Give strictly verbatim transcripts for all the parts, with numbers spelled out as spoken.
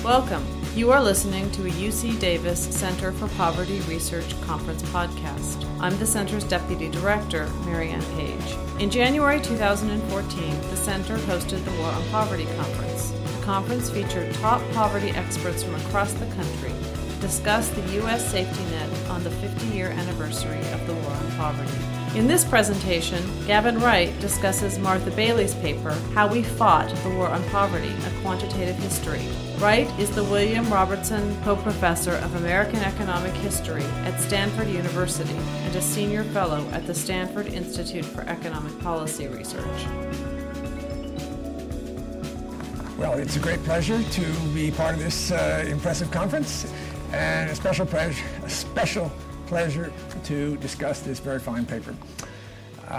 Welcome. You are listening to a U C Davis Center for Poverty Research Conference podcast. I'm the center's Deputy Director, Marianne Page. In January two thousand fourteen, the center hosted the War on Poverty Conference. The conference featured top poverty experts from across the country to discuss the U S safety net on the fifty-year anniversary of the War on Poverty. In this presentation, Gavin Wright discusses Martha Bailey's paper, How We Fought the War on Poverty, A Quantitative History. Wright is the William Robertson Co-Professor of American Economic History at Stanford University and a Senior Fellow at the Stanford Institute for Economic Policy Research. Well, it's a great pleasure to be part of this uh, impressive conference, and a special pleasure, a special pleasure to discuss this very fine paper. Uh,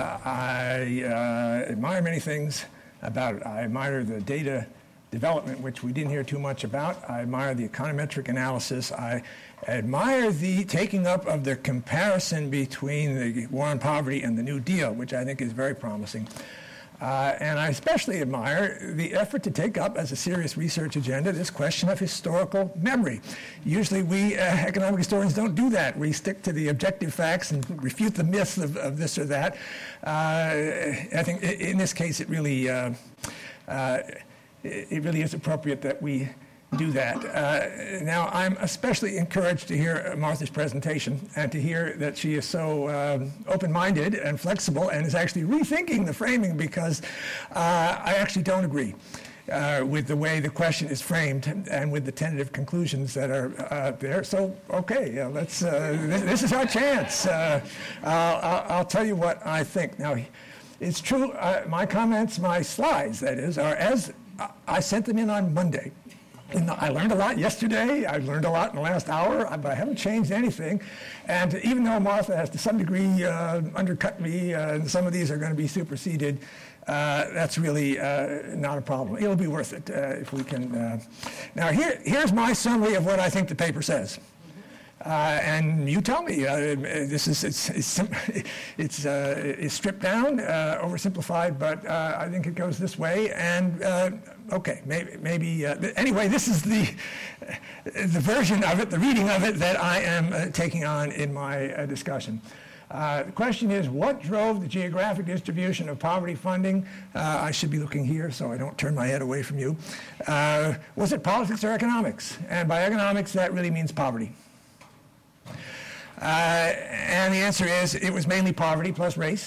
I uh, admire many things about it. I admire the data development, which we didn't hear too much about. I admire the econometric analysis. I admire the taking up of the comparison between the War on Poverty and the New Deal, which I think is very promising. Uh, and I especially admire the effort to take up as a serious research agenda this question of historical memory. Usually we uh, economic historians don't do that. We stick to the objective facts and refute the myths of, of this or that. Uh, I think in this case it really, uh, uh, it really is appropriate that we do that. Uh, now, I'm especially encouraged to hear Martha's presentation and to hear that she is so um, open-minded and flexible and is actually rethinking the framing, because uh, I actually don't agree uh, with the way the question is framed and with the tentative conclusions that are uh, there. So, okay, uh, let's. Uh, this, this is our chance. Uh, I'll, I'll tell you what I think. Now, it's true. Uh, my comments, my slides, that is, are as I sent them in on Monday. And I learned a lot yesterday. I learned a lot in the last hour, but I haven't changed anything. And even though Martha has to some degree uh, undercut me, uh, and some of these are going to be superseded, uh, that's really uh, not a problem. It'll be worth it uh, if we can. Uh... Now, here, here's my summary of what I think the paper says. Uh, and you tell me. Uh, this is it's it's it's, uh, it's stripped down, uh, oversimplified, but uh, I think it goes this way. And uh, okay, maybe maybe uh, anyway, this is the the version of it, the reading of it that I am uh, taking on in my uh, discussion. Uh, the question is, what drove the geographic distribution of poverty funding? Uh, I should be looking here so I don't turn my head away from you. Uh, was it politics or economics? And by economics, that really means poverty. Uh, and the answer is it was mainly poverty plus race.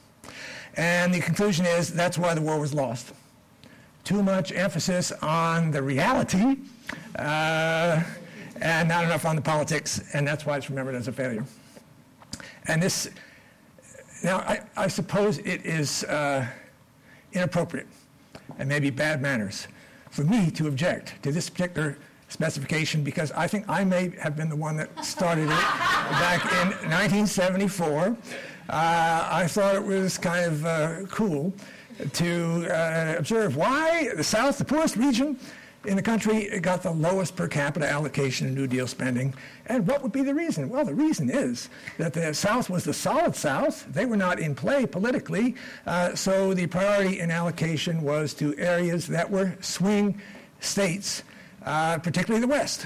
And the conclusion is that's why the war was lost. Too much emphasis on the reality uh, and not enough on the politics, and that's why it's remembered as a failure. And this, now I, I suppose it is uh, inappropriate and maybe bad manners for me to object to this particular specification, because I think I may have been the one that started it back in nineteen seventy-four. Uh, I thought it was kind of uh, cool to uh, observe why the South, the poorest region in the country, got the lowest per capita allocation in New Deal spending. And what would be the reason? Well, the reason is that the South was the solid South. They were not in play politically, uh, so the priority in allocation was to areas that were swing states, Uh, particularly the West.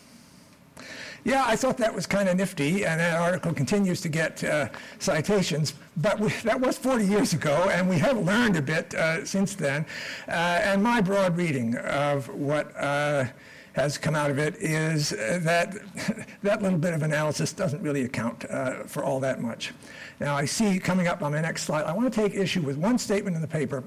Yeah, I thought that was kind of nifty, and that article continues to get uh, citations, but we, that was forty years ago, and we have learned a bit uh, since then. Uh, and my broad reading of what uh, has come out of it is uh, that that little bit of analysis doesn't really account uh, for all that much. Now, I see coming up on my next slide, I want to take issue with one statement in the paper.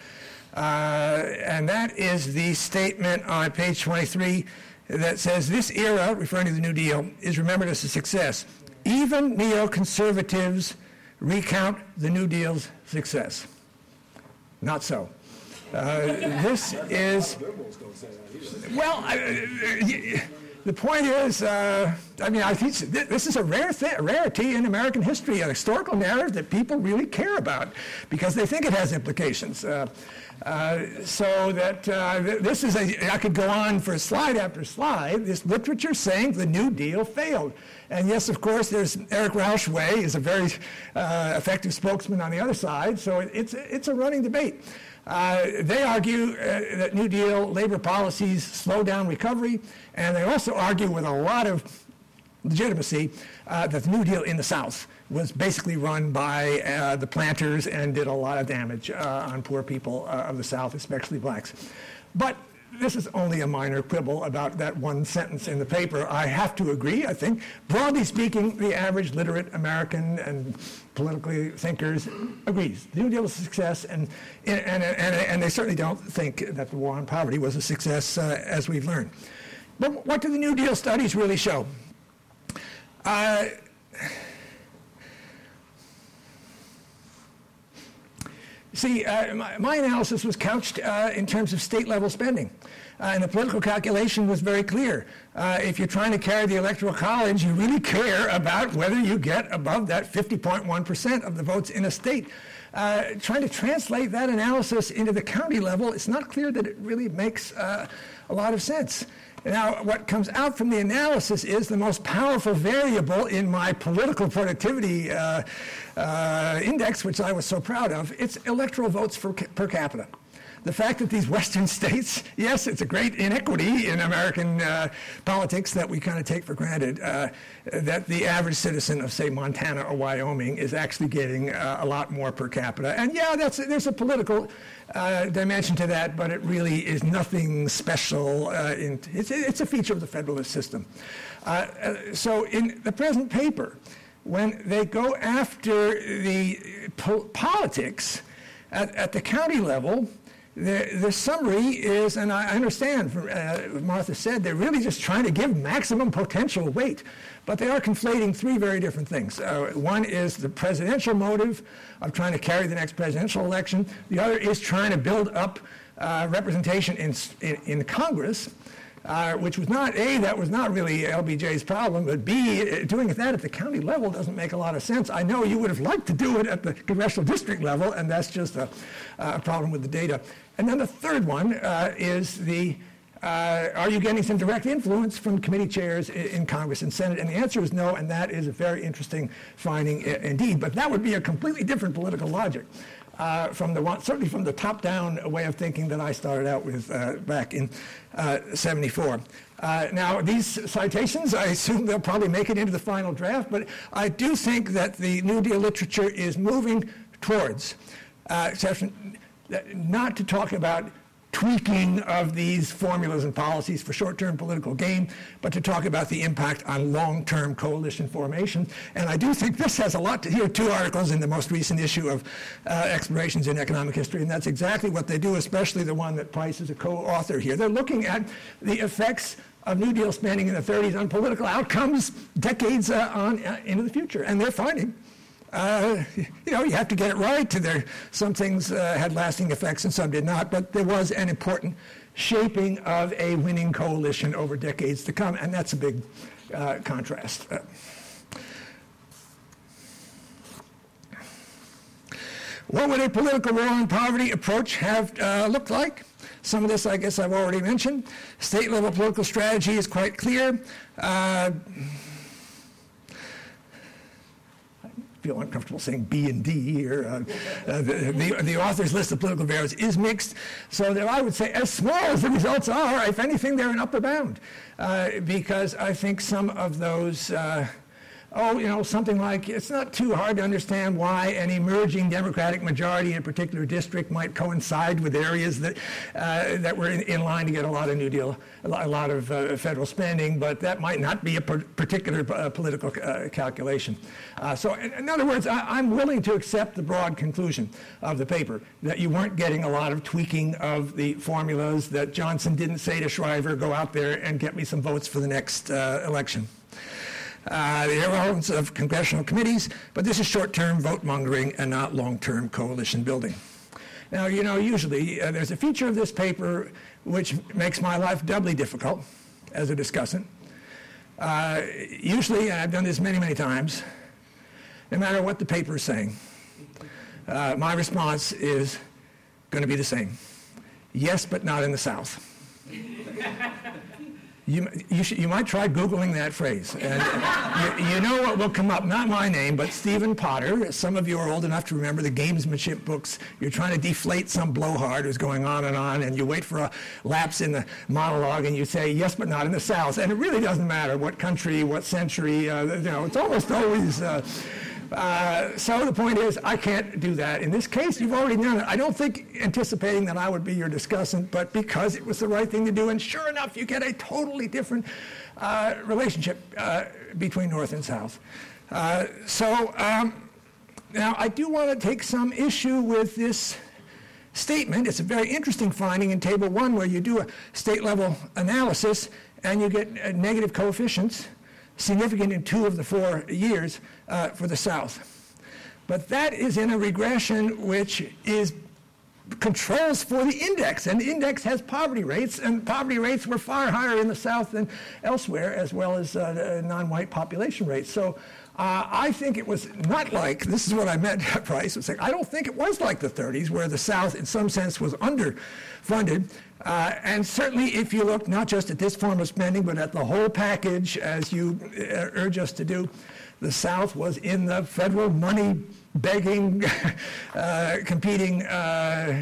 Uh, and that is the statement on page twenty-three that says, this era, referring to the New Deal, is remembered as a success. Even neoconservatives recount the New Deal's success. Not so. Uh, this is, well, I, the point is, uh, I mean, I think this is a rare th- rarity in American history, a historical narrative that people really care about because they think it has implications. Uh, Uh, so that uh, th- this is a, I could go on for slide after slide, this literature saying the New Deal failed. And yes, of course, there's Eric Rauchway is a very uh, effective spokesman on the other side, so it, it's, it's a running debate. Uh, they argue uh, that New Deal labor policies slow down recovery, and they also argue with a lot of legitimacy uh, that the New Deal in the South was basically run by uh, the planters and did a lot of damage uh, on poor people uh, of the South, especially blacks. But this is only a minor quibble about that one sentence in the paper. I have to agree, I think. Broadly speaking, the average literate American and politically thinkers agrees. The New Deal was a success, and, and, and, and they certainly don't think that the war on poverty was a success, uh, as we've learned. But what do the New Deal studies really show? Uh, See, uh, my, my analysis was couched uh, in terms of state-level spending. Uh, and the political calculation was very clear. Uh, if you're trying to carry the Electoral College, you really care about whether you get above that fifty point one percent of the votes in a state. Uh, trying to translate that analysis into the county level, it's not clear that it really makes uh, a lot of sense. Now, what comes out from the analysis is the most powerful variable in my political productivity uh, uh, index, which I was so proud of. It's electoral votes for, per capita. The fact that these Western states, yes, it's a great inequity in American uh, politics that we kind of take for granted, uh, that the average citizen of, say, Montana or Wyoming is actually getting uh, a lot more per capita. And yeah, that's, there's a political uh, dimension to that, but it really is nothing special. Uh, in, it's, it's a feature of the federalist system. Uh, so in the present paper, when they go after the po- politics at, at the county level, The, the summary is, and I understand from uh, what Martha said, they're really just trying to give maximum potential weight, but they are conflating three very different things. Uh, one is the presidential motive of trying to carry the next presidential election. The other is trying to build up uh, representation in, in, in Congress, uh, which was not, A, that was not really L B J's problem, but B, doing that at the county level doesn't make a lot of sense. I know you would have liked to do it at the congressional district level, and that's just a, a problem with the data. And then the third one uh, is the, uh, are you getting some direct influence from committee chairs in, in Congress and Senate? And the answer is no, and that is a very interesting finding I- indeed. But that would be a completely different political logic uh, from the one, certainly from the top-down way of thinking that I started out with uh, back in uh, seventy-four. Uh, now, these citations, I assume they'll probably make it into the final draft, but I do think that the New Deal literature is moving towards uh, exception. Not to talk about tweaking of these formulas and policies for short-term political gain, but to talk about the impact on long-term coalition formation. And I do think this has a lot to here, two articles in the most recent issue of uh, Explorations in Economic History, and that's exactly what they do, especially the one that Price is a co-author here. They're looking at the effects of New Deal spending in the thirties on political outcomes decades uh, on uh, into the future, and they're finding Uh, you know, you have to get it right. There, some things uh, had lasting effects and some did not, but there was an important shaping of a winning coalition over decades to come, and that's a big uh, contrast. Uh, what would a political war on poverty approach have uh, looked like? Some of this, I guess, I've already mentioned. State-level political strategy is quite clear. Uh, feel uncomfortable saying B and D here. Uh, uh, the, the, the author's list of political variables is mixed, so that I would say, as small as the results are, if anything, they're an upper bound, uh, because I think some of those, uh, oh, you know, something like, it's not too hard to understand why an emerging Democratic majority in a particular district might coincide with areas that uh, that were in, in line to get a lot of New Deal, a lot of uh, federal spending, but that might not be a per- particular uh, political uh, calculation. Uh, so, in, in other words, I, I'm willing to accept the broad conclusion of the paper that you weren't getting a lot of tweaking of the formulas, that Johnson didn't say to Shriver, go out there and get me some votes for the next uh, election. Uh, the irrelevance of congressional committees, but this is short-term vote mongering and not long-term coalition building. Now, you know, usually uh, there's a feature of this paper which makes my life doubly difficult as a discussant. Uh, usually, and I've done this many, many times, no matter what the paper is saying, uh, my response is going to be the same. Yes, but not in the South. You, you, should, you might try Googling that phrase. And you, you know what will come up, not my name, but Stephen Potter. Some of you are old enough to remember the gamesmanship books. You're trying to deflate some blowhard who's going on and on, and you wait for a lapse in the monologue, and you say, yes, but not in the South. And it really doesn't matter what country, what century, uh, you know, it's almost always... Uh, Uh, so the point is, I can't do that. In this case, you've already done it. I don't think anticipating that I would be your discussant, but because it was the right thing to do, and sure enough, you get a totally different uh, relationship uh, between North and South. Uh, so um, now I do want to take some issue with this statement. It's a very interesting finding in Table one where you do a state-level analysis and you get uh, negative coefficients, significant in two of the four years uh, for the South. But that is in a regression which is controls for the index, and the index has poverty rates, and poverty rates were far higher in the South than elsewhere, as well as uh, non-white population rates. So uh, I think it was not like, this is what I meant, Price, was like, I don't think it was like the thirties, where the South, in some sense, was underfunded. Uh, and certainly if you look not just at this form of spending, but at the whole package, as you uh, urge us to do, the South was in the federal money begging, uh, competing uh,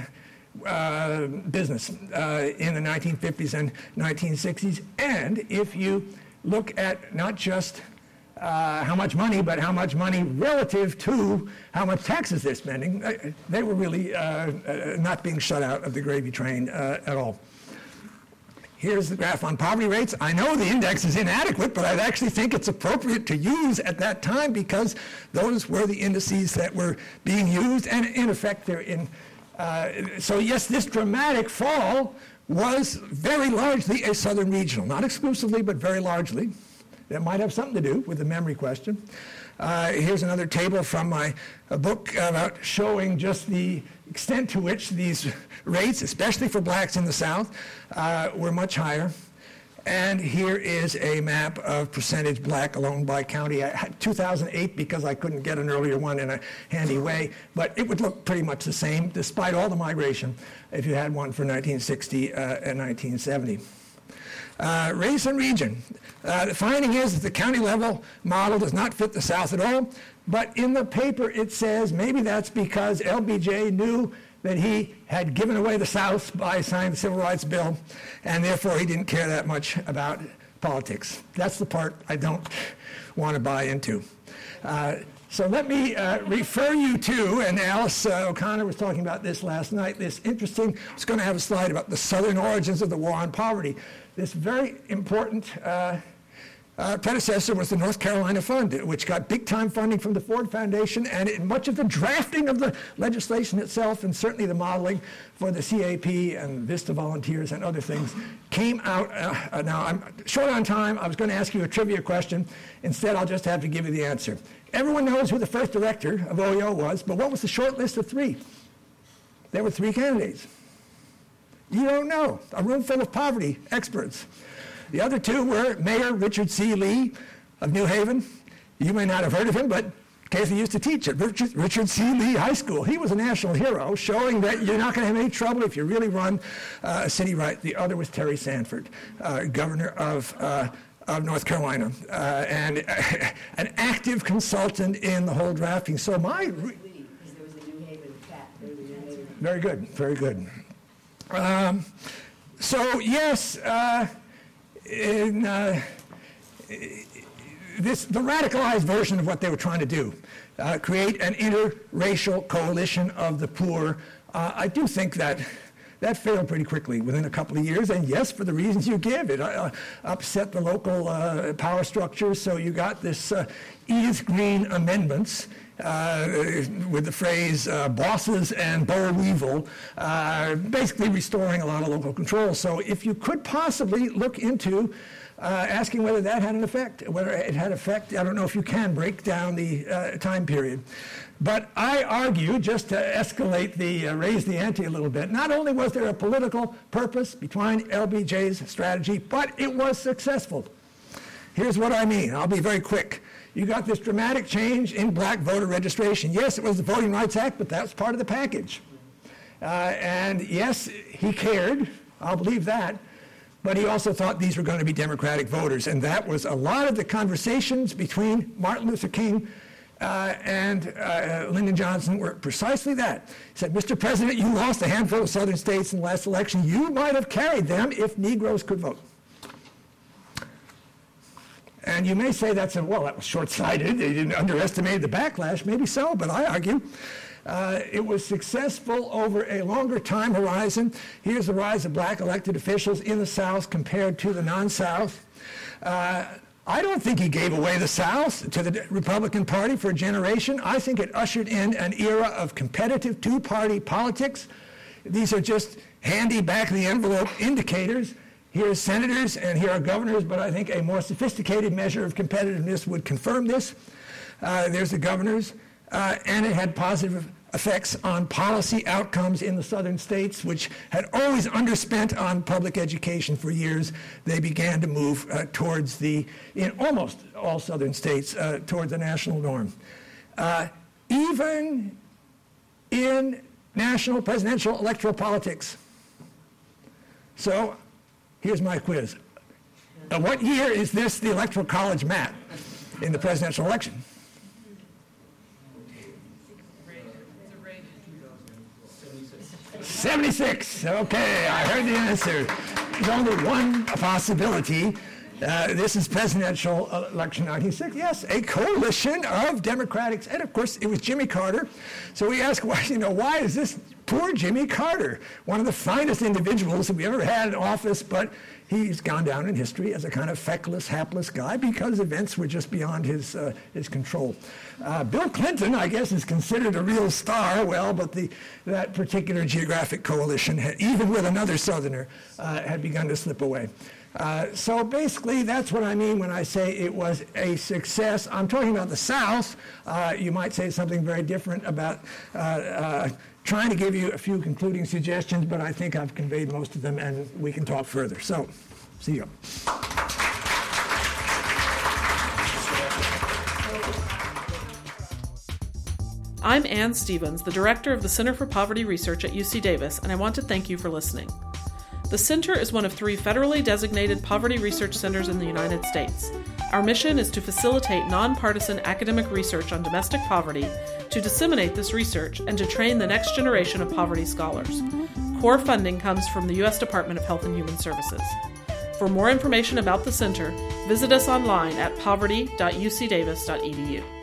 uh, business uh, in the nineteen fifties and nineteen sixties. And if you look at not just uh, how much money, but how much money relative to how much taxes they're spending, uh, they were really uh, uh, not being shut out of the gravy train uh, at all. Here's the graph on poverty rates. I know the index is inadequate, but I actually think it's appropriate to use at that time because those were the indices that were being used, and in effect they're in. Uh, so yes, this dramatic fall was very largely a southern regional, not exclusively, but very largely. That might have something to do with the memory question. Uh, here's another table from my a book about showing just the extent to which these rates, especially for blacks in the South, uh, were much higher. And here is a map of percentage black alone by county. I had two thousand eight because I couldn't get an earlier one in a handy way, but it would look pretty much the same despite all the migration if you had one for nineteen sixty uh, and nineteen seventy. Uh, race and region. Uh, the finding is that the county level model does not fit the South at all, but in the paper it says maybe that's because L B J knew that he had given away the South by signing the Civil Rights Bill, and therefore he didn't care that much about politics. That's the part I don't want to buy into. Uh, so let me uh, refer you to, and Alice uh, O'Connor was talking about this last night, this interesting, I was going to have a slide about the southern origins of the war on poverty. This very important uh, uh, predecessor was the North Carolina Fund, which got big-time funding from the Ford Foundation, and in much of the drafting of the legislation itself, and certainly the modeling for the C A P and Vista Volunteers and other things, came out. Uh, now, I'm short on time. I was going to ask you a trivia question. Instead, I'll just have to give you the answer. Everyone knows who the first director of O E O was, but what was the short list of three? There were three candidates. You don't know. A room full of poverty experts. The other two were Mayor Richard C. Lee of New Haven. You may not have heard of him, but Casey used to teach at Richard, Richard C. Lee High School. He was a national hero, showing that you're not going to have any trouble if you really run uh, a city right. The other was Terry Sanford, uh, governor of uh, of North Carolina, uh, and uh, an active consultant in the whole drafting. So my... Re- very good, very good. Um, so yes, uh, in uh, this the radicalized version of what they were trying to do, uh, create an interracial coalition of the poor. Uh, I do think that that failed pretty quickly within a couple of years, and yes, for the reasons you give, it uh, upset the local uh, power structures. So you got this uh, Edith Green amendments. Uh, with the phrase uh, bosses and boll weevil, uh, basically restoring a lot of local control. So if you could possibly look into uh, asking whether that had an effect, whether it had effect, I don't know if you can break down the uh, time period. But I argue, just to escalate the, uh, raise the ante a little bit, not only was there a political purpose behind L B J's strategy, but it was successful. Here's what I mean. I'll be very quick. You got this dramatic change in black voter registration. Yes, it was the Voting Rights Act, but that was part of the package. Uh, and yes, he cared. I'll believe that. but he also thought these were going to be Democratic voters. And that was a lot of the conversations between Martin Luther King uh, and uh, Lyndon Johnson were precisely that. He said, Mister President, you lost a handful of southern states in the last election. You might have carried them if Negroes could vote. And you may say that's a, well, that was short-sighted. They didn't underestimate the backlash. Maybe so, but I argue uh, it was successful over a longer time horizon. Here's the rise of black elected officials in the South compared to the non-South. Uh, I don't think he gave away the South to the Republican Party for a generation. I think it ushered in an era of competitive two-party politics. These are just handy back-of-the-envelope indicators. Here are senators and here are governors, but I think a more sophisticated measure of competitiveness would confirm this. Uh, there's the governors, uh, and it had positive effects on policy outcomes in the southern states, which had always underspent on public education for years. They began to move uh, towards the, in almost all southern states, uh, towards the national norm. Uh, even in national presidential electoral politics. So here's my quiz. Uh, what year is this the Electoral College map in the presidential election? seventy-six. Okay, I heard the answer. There's only one possibility. Uh, this is presidential election nineteen sixty. Yes, a coalition of Democrats, and of course it was Jimmy Carter. So we ask, why, you know, why is this poor Jimmy Carter, one of the finest individuals that we ever had in office, but he's gone down in history as a kind of feckless, hapless guy because events were just beyond his uh, his control. Uh, Bill Clinton, I guess, is considered a real star. Well, but the that particular geographic coalition, had, even with another Southerner, uh, had begun to slip away. Uh, so basically, that's what I mean when I say it was a success. I'm talking about the South. Uh, you might say something very different about uh, uh, trying to give you a few concluding suggestions, but I think I've conveyed most of them, and we can talk further. So, see you. I'm Ann Stevens, the director of the Center for Poverty Research at U C Davis, and I want to thank you for listening. The Center is one of three federally designated poverty research centers in the United States. Our mission is to facilitate nonpartisan academic research on domestic poverty, to disseminate this research, and to train the next generation of poverty scholars. Core funding comes from the U S Department of Health and Human Services. For more information about the Center, visit us online at poverty dot u c davis dot e d u.